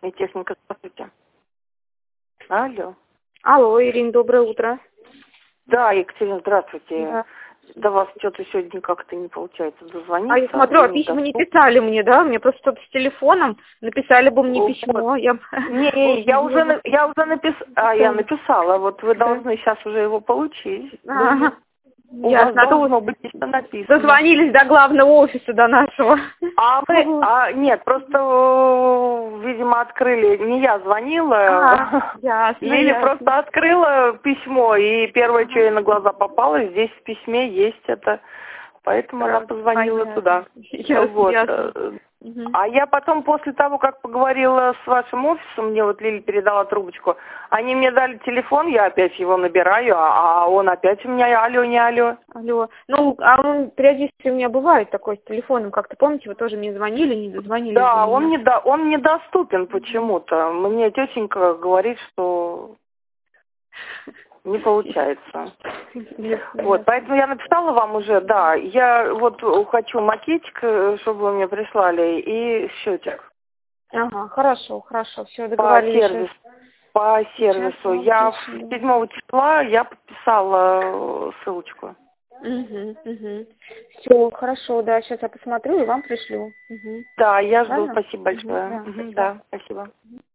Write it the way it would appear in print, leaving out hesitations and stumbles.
И техника, здравствуйте. Алло. Алло, Ирина, доброе утро. Да, Екатерина, здравствуйте. Да. До вас что-то сегодня как-то не получается дозвониться. А я смотрю, а вы письма не недоступны. писали мне, да? Мне просто что-то с телефоном написали бы мне Вот. письмо. Я... Не, я уже написала. Я написала. Вот вы Да. должны сейчас уже его получить. Ага. У вас Ясно. А то должно вот быть еще написано. дозвонились до главного офиса, до нашего. Вот. Нет, просто, видимо, открыли, не я звонила, Ясно, Лили ясно. просто открыла письмо, и первое, что ей на глаза попало, здесь в письме есть это, поэтому она позвонила туда. Вот. Ясно. А я потом, после того, как поговорила с вашим офисом, мне вот Лили передала трубочку, они мне дали телефон, я опять его набираю, а он опять у меня алло, не алло. Алло. Ну, а он периодически у меня бывает такой с телефоном, как-то помните, вы тоже мне звонили, не дозвонились Да, до меня. он недоступен почему-то. Мне тетенька говорит, что не получается. Вот, поэтому я написала вам уже, да, я вот хочу макетик, чтобы вы мне прислали, и счетик. Ага, хорошо, все, По договорились. сервису. По Сейчас сервису. вам Я пришлю. 7 числа я подписала ссылочку. Все, хорошо, да, сейчас я посмотрю и вам пришлю. Да, я жду. Ладно? Спасибо большое. Да, спасибо. Да, спасибо.